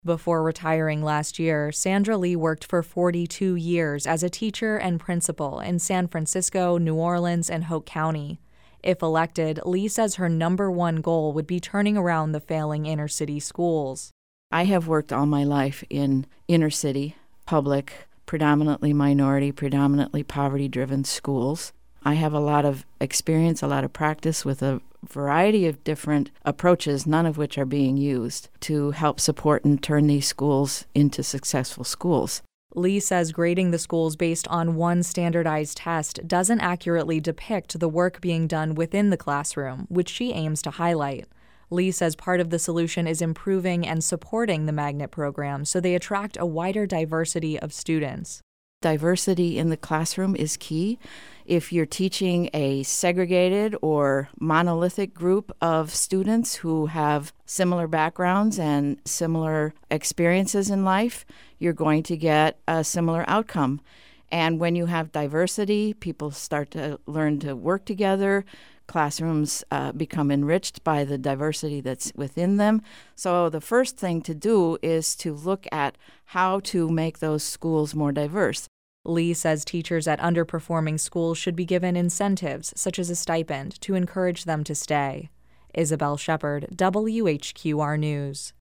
Before retiring last year, Sandra Lee worked for 42 years as a teacher and principal in San Francisco, New Orleans, and Hoke County. If elected, Lee says her number one goal would be turning around the failing inner-city schools. I have worked all my life in inner-city, public, predominantly minority, predominantly poverty-driven schools. I have a lot of experience, a lot of practice with a variety of different approaches, none of which are being used to help support and turn these schools into successful schools. Lee says grading the schools based on one standardized test doesn't accurately depict the work being done within the classroom, which she aims to highlight. Lee says part of the solution is improving and supporting the magnet program so they attract a wider diversity of students. Diversity in the classroom is key. If you're teaching a segregated or monolithic group of students who have similar backgrounds and similar experiences in life, you're going to get a similar outcome. And when you have diversity, people start to learn to work together. Classrooms become enriched by the diversity that's within them. So the first thing to do is to look at how to make those schools more diverse. Lee says teachers at underperforming schools should be given incentives, such as a stipend, to encourage them to stay. Isabel Shepard, WHQR News.